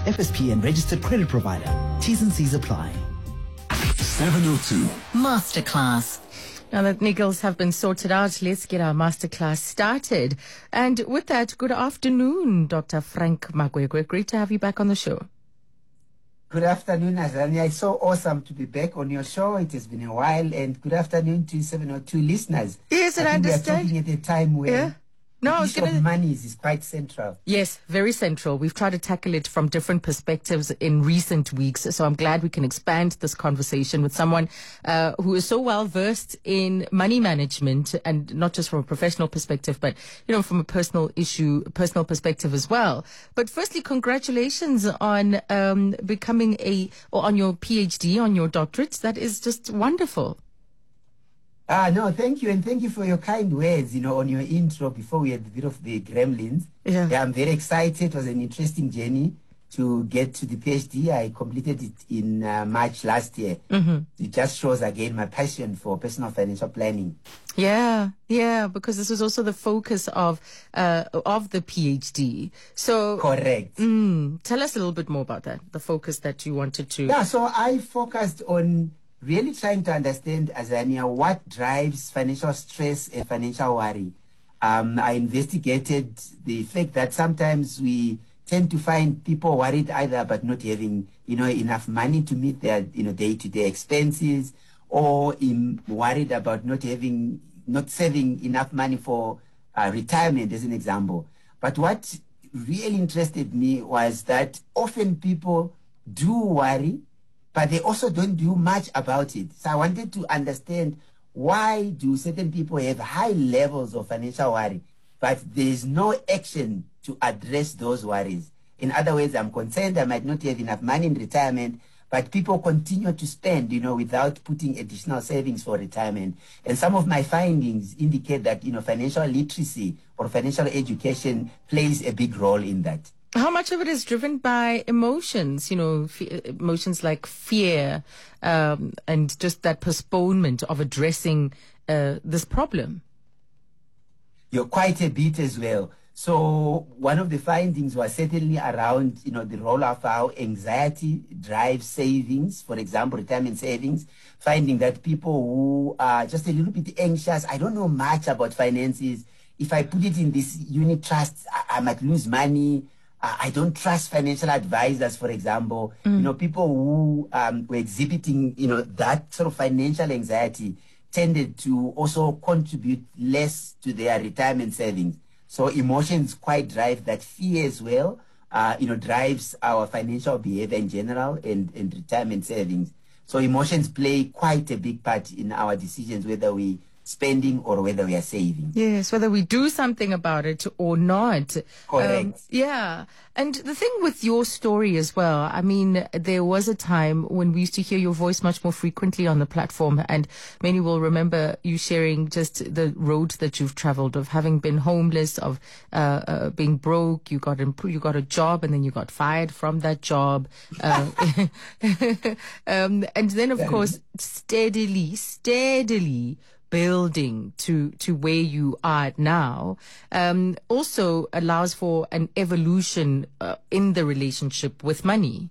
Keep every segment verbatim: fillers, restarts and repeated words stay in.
F S P and registered credit provider. T's and C's apply. seven oh two Masterclass. Now that niggles have been sorted out, let's get our masterclass started. And with that, good afternoon, Doctor Frank Magwegwe. Great to have you back on the show. Good afternoon, Azania. It's so awesome to be back on your show. It has been a while. And good afternoon to seven oh two listeners. Yes, and I, I understand. We are talking at a time where yeah. No, the I was issue gonna... of money is quite central. Yes, very central. We've tried to tackle it from different perspectives in recent weeks. So I'm glad we can expand this conversation with someone uh, who is so well versed in money management, and not just from a professional perspective, but, you know, from a personal issue, personal perspective as well. But firstly, congratulations on um, becoming a, or on your PhD, on your doctorate. That is just wonderful. Ah, no, thank you. And thank you for your kind words, you know, on your intro before we had a bit of the gremlins. Yeah. yeah I'm very excited. It was an interesting journey to get to the PhD. I completed it in uh, March last year. Mm-hmm. It just shows again my passion for personal financial planning. Yeah, yeah, because this was also the focus of uh, of the PhD. So correct. Mm, tell us a little bit more about that, the focus that you wanted to... Yeah, so I focused on really trying to understand, Azania, what drives financial stress and financial worry. Um, I investigated the fact that sometimes we tend to find people worried either about not having, you know, enough money to meet their, you know, day-to-day expenses, or in worried about not having, not saving enough money for uh, retirement, as an example. But what really interested me was that often people do worry, but they also don't do much about it. So I wanted to understand, why do certain people have high levels of financial worry, but there is no action to address those worries? In other words, I'm concerned I might not have enough money in retirement, but people continue to spend, you know, without putting additional savings for retirement. And some of my findings indicate that, you know, financial literacy or financial education plays a big role in that. How much of it is driven by emotions, you know, f- emotions like fear um, and just that postponement of addressing uh, this problem? You're quite a bit as well. So one of the findings was certainly around, you know, the role of how anxiety drives savings, for example, retirement savings, finding that people who are just a little bit anxious, I don't know much about finances. If I put it in this unit trust, I, I might lose money. I don't trust financial advisors, for example. Mm. You know, people who um, were exhibiting, you know, that sort of financial anxiety tended to also contribute less to their retirement savings. So emotions quite drive that. Fear as well, uh, you know, drives our financial behavior in general and, and retirement savings. So emotions play quite a big part in our decisions, whether we spending or whether we are saving. Yes, whether we do something about it or not. Correct. Um, yeah. And the thing with your story as well, I mean, there was a time when we used to hear your voice much more frequently on the platform, and many will remember you sharing just the road that you've traveled, of having been homeless, of uh, uh, being broke, you got imp- you got a job and then you got fired from that job. Uh, um, and then, of course, steadily, steadily building to to where you are now, um, also allows for an evolution uh, in the relationship with money.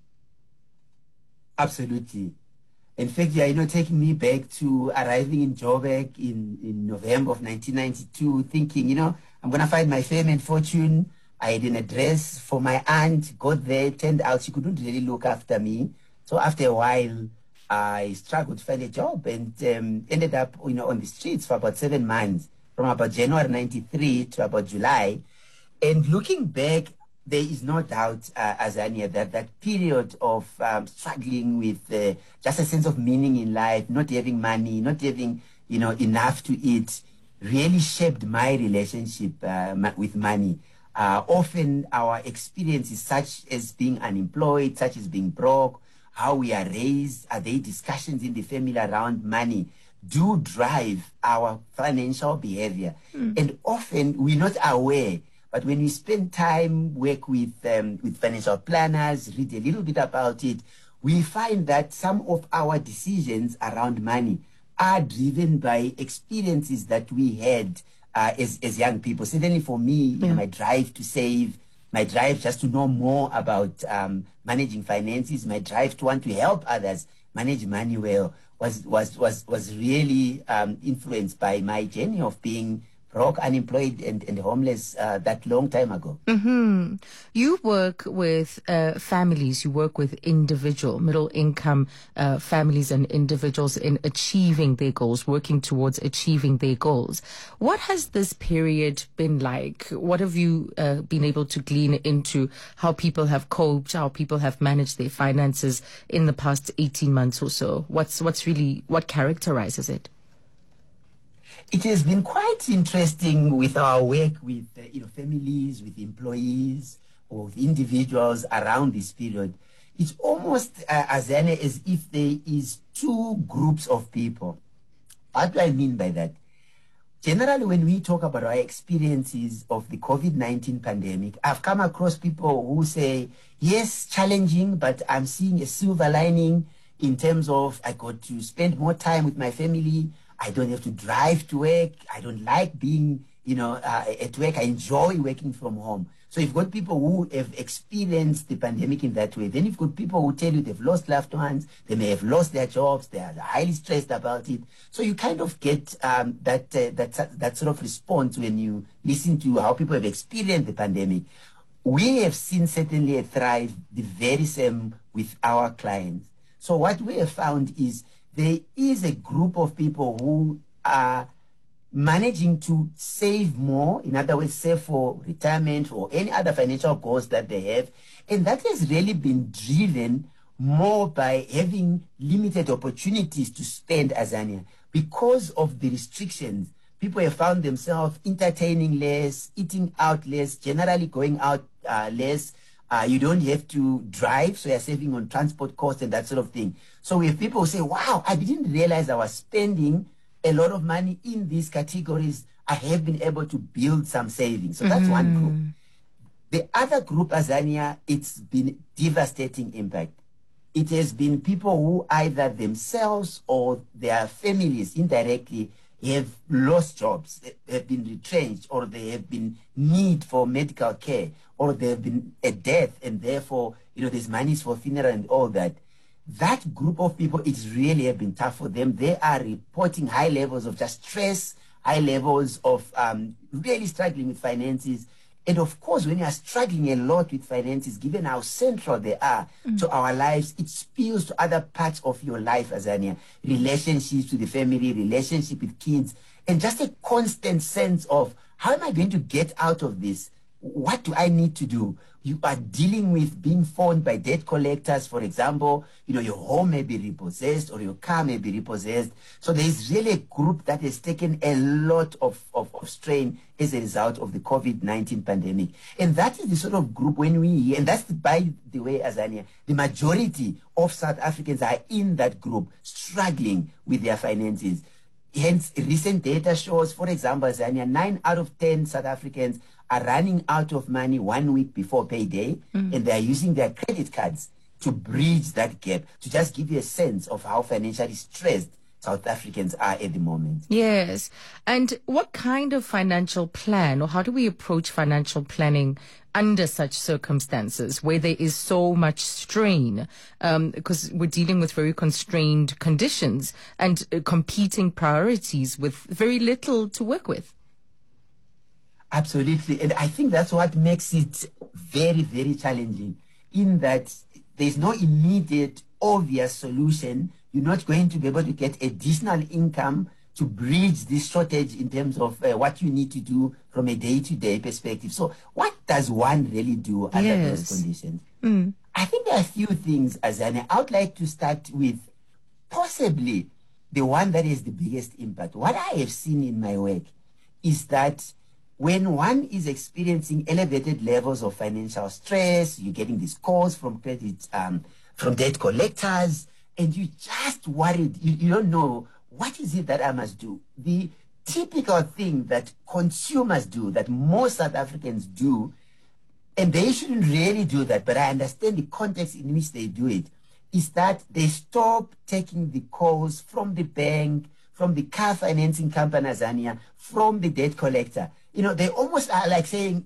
Absolutely. In fact, yeah, you know, taking me back to arriving in Joburg in, in November of nineteen ninety-two, thinking, you know, I'm going to find my fame and fortune. I had an address for my aunt, got there, turned out she couldn't really look after me. So after a while, I struggled to find a job and um, ended up, you know, on the streets for about seven months, from about January ninety-three to about July. And looking back, there is no doubt, uh, Azania, that that period of um, struggling with uh, just a sense of meaning in life, not having money, not having, you know, enough to eat, really shaped my relationship uh, with money. Uh, often our experiences, such as being unemployed, such as being broke, how we are raised, are there discussions in the family around money, do drive our financial behavior. Mm. And often we're not aware, but when we spend time, work with um, with financial planners, read a little bit about it, we find that some of our decisions around money are driven by experiences that we had uh, as, as young people. Certainly for me, yeah. you know, my drive to save, my drive just to know more about um, managing finances, my drive to want to help others manage money well was was was was really um, influenced by my journey of being broke, unemployed, and, and homeless uh, that long time ago. Mm-hmm. You work with uh, families, you work with individual, middle income uh, families and individuals in achieving their goals, working towards achieving their goals. What has this period been like? What have you uh, been able to glean into how people have coped, how people have managed their finances in the past eighteen months or so? What's, what's really, what characterizes it? It has been quite interesting with our work with uh, you know, families, with employees, or with individuals around this period. It's almost uh, as if there is two groups of people. What do I mean by that? Generally, when we talk about our experiences of the COVID nineteen pandemic, I've come across people who say, yes, challenging, but I'm seeing a silver lining in terms of I got to spend more time with my family. I don't have to drive to work. I don't like being, you know, uh, at work. I enjoy working from home. So you've got people who have experienced the pandemic in that way. Then you've got people who tell you they've lost loved ones. They may have lost their jobs. They are highly stressed about it. So you kind of get um, that, uh, that, that sort of response when you listen to how people have experienced the pandemic. We have seen certainly a thrive the very same with our clients. So what we have found is there is a group of people who are managing to save more, in other words, save for retirement or any other financial goals that they have. And that has really been driven more by having limited opportunities to spend, Azania. Because of the restrictions, people have found themselves entertaining less, eating out less, generally going out uh, less. Uh, you don't have to drive, so you're saving on transport costs and that sort of thing. So we have people who say, wow, I didn't realize I was spending a lot of money in these categories. I have been able to build some savings. So that's mm. one group. The other group, Azania, it's been devastating impact. It has been people who either themselves or their families indirectly have lost jobs, have been retrenched, or they have been need for medical care, or there have been a death, and therefore, you know, there's monies for funeral and all that. That group of people, it's really have been tough for them. They are reporting high levels of just stress, high levels of um, really struggling with finances. And of course, when you are struggling a lot with finances, given how central they are mm. to our lives, it spills to other parts of your life, Azania. Relationships with the family, relationship with kids, and just a constant sense of, how am I going to get out of this? What do I need to do? You are dealing with being phoned by debt collectors, for example. You know, your home may be repossessed or your car may be repossessed. So there is really a group that has taken a lot of, of, of strain as a result of the COVID nineteen pandemic. And that is the sort of group when we, and that's, the, by the way, Azania, the majority of South Africans are in that group, struggling with their finances. Hence, recent data shows, for example, Azania, nine out of ten South Africans are running out of money one week before payday, mm. and they are using their credit cards to bridge that gap, to just give you a sense of how financially stressed South Africans are at the moment. Yes. And what kind of financial plan, or how do we approach financial planning under such circumstances where there is so much strain, um, because we're dealing with very constrained conditions and uh, competing priorities with very little to work with? Absolutely. And I think that's what makes it very, very challenging, in that there's no immediate, obvious solution. You're not going to be able to get additional income to bridge this shortage in terms of uh, what you need to do from a day-to-day perspective. So what does one really do under yes. those conditions? Mm. I think there are a few things, Azania. I would like to start with possibly the one that is the biggest impact. What I have seen in my work is that when one is experiencing elevated levels of financial stress, you're getting these calls from credit, um, from debt collectors, and you just worried, you, you don't know, what is it that I must do? The typical thing that consumers do, that most South Africans do, and they shouldn't really do that, but I understand the context in which they do it, is that they stop taking the calls from the bank, from the car financing company, Azania, from the debt collector. You know, they almost are like saying,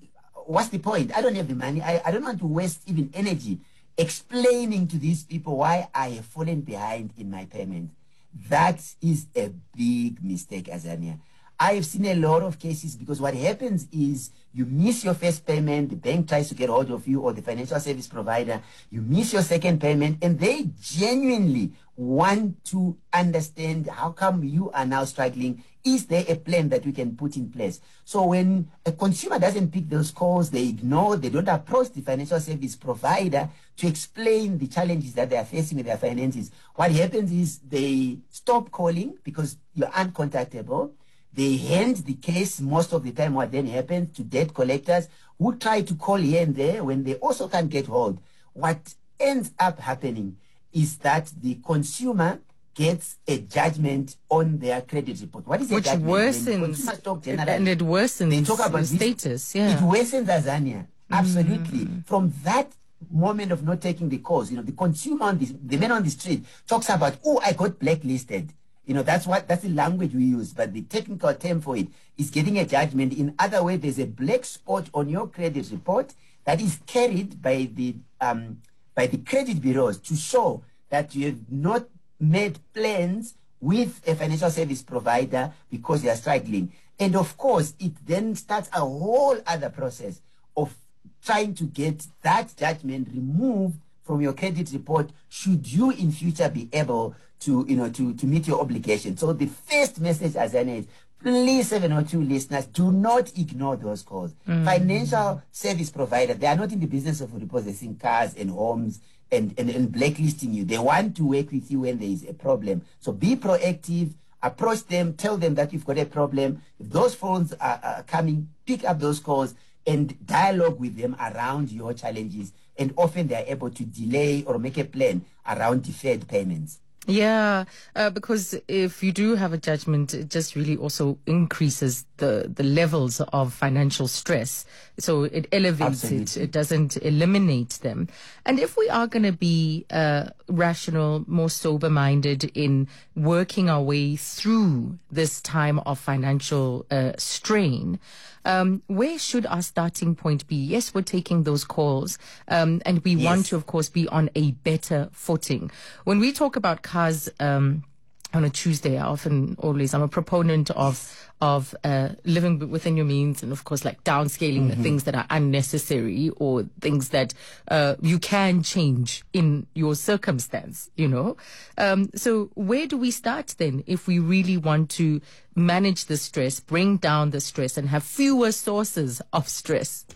what's the point? I don't have the money. I, I don't want to waste even energy explaining to these people why I have fallen behind in my payment. That is a big mistake, Azania. I have seen a lot of cases because what happens is you miss your first payment, the bank tries to get hold of you, or the financial service provider, you miss your second payment, and they genuinely want to understand how come you are now struggling. Is there a plan that we can put in place? So when a consumer doesn't pick those calls, they ignore, they don't approach the financial service provider to explain the challenges that they are facing with their finances. What happens is they stop calling because you're uncontactable. They hand the case most of the time. What then happens to debt collectors who try to call here and there when they also can't get hold. What ends up happening is that the consumer gets a judgment on their credit report. What is a Which judgment? worsens, Talk and it worsens they talk about the status. This, yeah. It worsens Azania. Absolutely. Mm. From that moment of not taking the calls, you know, the consumer on the, the man on the street talks about, oh, I got blacklisted. You know, that's what that's the language we use, but the technical term for it is getting a judgment. In other words, there's a black spot on your credit report that is carried by the um by the credit bureaus to show that you have not made plans with a financial service provider because they are struggling. And of course, it then starts a whole other process of trying to get that judgment removed from your credit report should you in future be able to, you know, to, to meet your obligation. So the first message, Azania, is please, seven oh two listeners, do not ignore those calls. Mm. Financial service provider, they are not in the business of repossessing cars and homes and, and, and blacklisting you. They want to work with you when there is a problem. So be proactive, approach them, tell them that you've got a problem. If those phones are, are coming, pick up those calls and dialogue with them around your challenges. And often they are able to delay or make a plan around deferred payments. Yeah, uh, because if you do have a judgment, it just really also increases the, the levels of financial stress. So it elevates Absolutely. it. It doesn't eliminate them. And if we are going to be uh, rational, more sober-minded in working our way through this time of financial uh, strain, Um, where should our starting point be? Yes, we're taking those calls, um, and we yes. want to, of course, be on a better footing. When we talk about cars um, on a Tuesday, I often, always, I'm a proponent of of uh, living within your means, and of course, like downscaling mm-hmm. the things that are unnecessary or things that uh, you can change in your circumstance. You know, um, so where do we start then if we really want to manage the stress, bring down the stress, and have fewer sources of stress?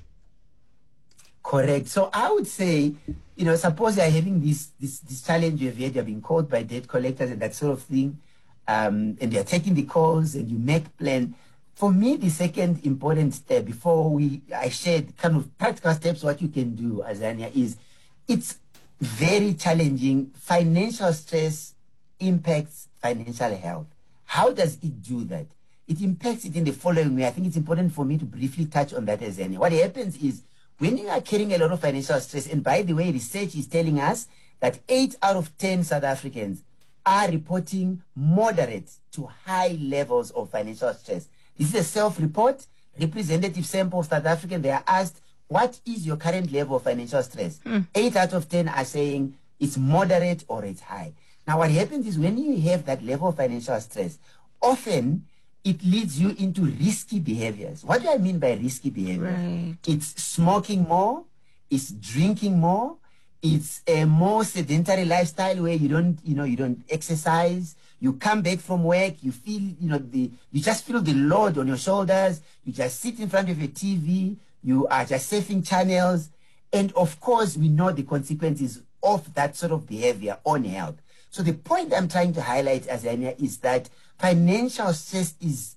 Correct. So I would say, you know, suppose you're having this this this challenge you've had, you're being called by debt collectors and that sort of thing, um, and you're taking the calls and you make plan. For me, the second important step before we I shared kind of practical steps what you can do, Azania, is it's very challenging. Financial stress impacts financial health. How does it do that? It impacts it in the following way. I think it's important for me to briefly touch on that, Azania. What happens is when you are carrying a lot of financial stress, and by the way, research is telling us that eight out of ten South Africans are reporting moderate to high levels of financial stress. This is a self-report, representative sample of South African. They are asked, what is your current level of financial stress? Mm. eight out of ten are saying it's moderate or it's high. Now, what happens is when you have that level of financial stress, often it leads you into risky behaviors. What do I mean by risky behavior? Right. It's smoking more, it's drinking more, it's a more sedentary lifestyle where you don't, you know, you don't exercise. You come back from work, you feel, you know, the, you just feel the load on your shoulders. You just sit in front of your T V. You are just surfing channels. And of course, we know the consequences of that sort of behavior on health. So the point I'm trying to highlight, Azania, is that financial stress is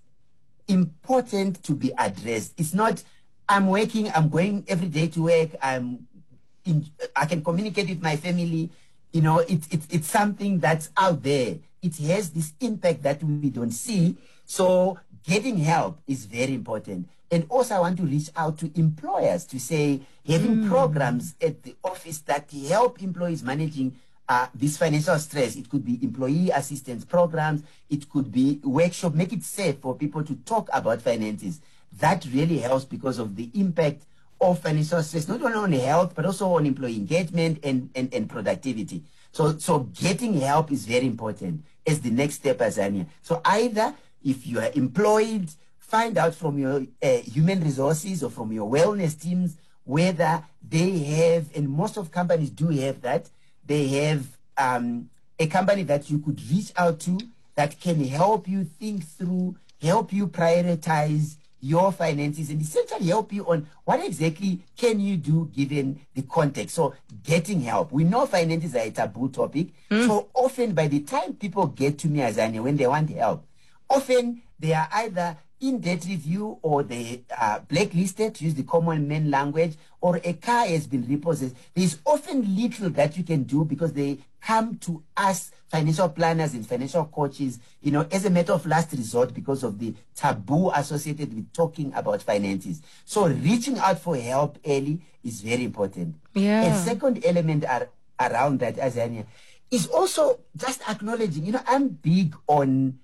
important to be addressed. It's not, I'm working, I'm going every day to work, I'm in, I can communicate with my family. You know, it, it, it's something that's out there. It has this impact that we don't see. So getting help is very important. And also I want to reach out to employers to say, having mm. programs at the office that help employees managing Uh, this financial stress. It could be employee assistance programs. It could be workshop. Make it safe for people to talk about finances. That really helps because of the impact of financial stress, not only on health, but also on employee engagement and, and, and productivity. So, so getting help is very important as the next step, Azania. So either if you are employed, find out from your uh, human resources or from your wellness teams whether they have, and most of companies do have that, they have um, a company that you could reach out to that can help you think through, help you prioritize your finances, and essentially help you on what exactly can you do given the context. So getting help. We know finances are a taboo topic. Mm. So often by the time people get to me, Azania, when they want help, often they are either in debt review or they are blacklisted, to use the common man language, or a car has been repossessed. There's often little that you can do because they come to us, financial planners and financial coaches, you know, as a matter of last resort because of the taboo associated with talking about finances. So reaching out for help early is very important. Yeah. And second element are, around that, Azania, is also just acknowledging, you know, I'm big on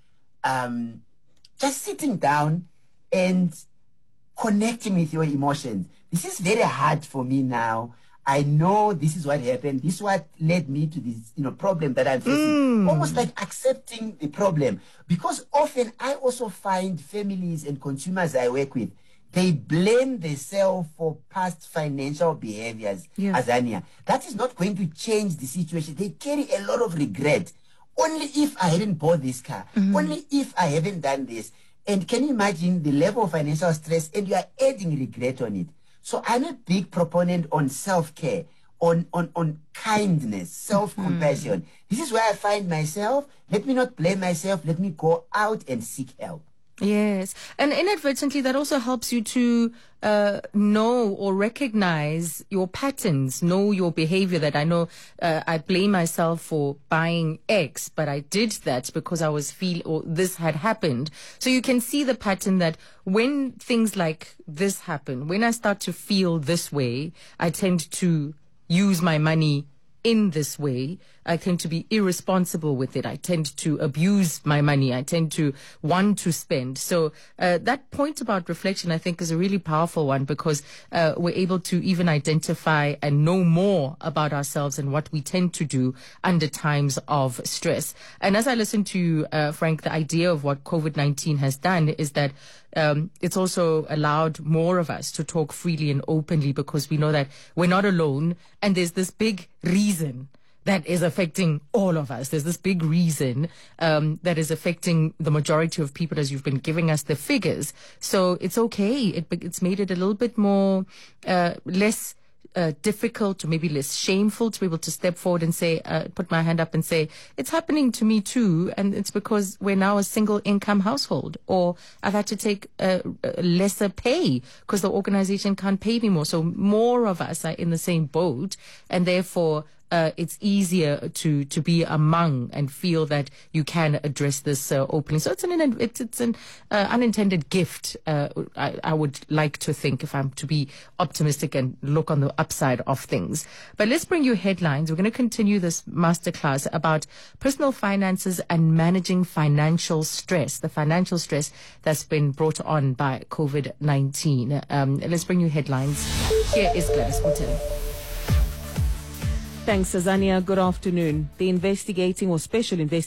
um, just sitting down and connecting with your emotions. This is very hard for me now. I know this is what happened. This is what led me to this, you know, problem that I'm facing. Mm. Almost like accepting the problem. Because often I also find families and consumers I work with, they blame themselves for past financial behaviors, yes. Azania. That is not going to change the situation. They carry a lot of regret. Only if I hadn't bought this car. Mm-hmm. Only if I haven't done this. And can you imagine the level of financial stress, and you are adding regret on it? So I'm a big proponent on self-care, on, on, on kindness, self-compassion. Mm-hmm. This is where I find myself. Let me not blame myself. Let me go out and seek help. Yes. And inadvertently, that also helps you to uh, know or recognize your patterns, know your behavior. That I know uh, I blame myself for buying X, but I did that because I was feel or this had happened. So you can see the pattern that when things like this happen, when I start to feel this way, I tend to use my money in this way. I tend to be irresponsible with it. I tend to abuse my money. I tend to want to spend. So uh, that point about reflection, I think, is a really powerful one because uh, we're able to even identify and know more about ourselves and what we tend to do under times of stress. And as I listen to you, uh, Frank, the idea of what COVID nineteen has done is that Um, it's also allowed more of us to talk freely and openly because we know that we're not alone, and there's this big reason that is affecting all of us. There's this big reason um, that is affecting the majority of people, as you've been giving us the figures. So it's okay. It, it's made it a little bit more uh, less Uh, difficult or maybe less shameful to be able to step forward and say, uh, put my hand up and say, it's happening to me too, and it's because we're now a single income household, or I've had to take a, a lesser pay because the organization can't pay me more. So more of us are in the same boat, and therefore Uh, it's easier to, to be among and feel that you can address this uh, openly. So it's an it's, it's an uh, unintended gift. Uh, I, I would like to think, if I'm to be optimistic and look on the upside of things. But let's bring you headlines. We're going to continue this masterclass about personal finances and managing financial stress, the financial stress that's been brought on by COVID nineteen. Um, let's bring you headlines. Here is Gladys Motel. Thanks, Azania. Good afternoon. The investigating or special investigating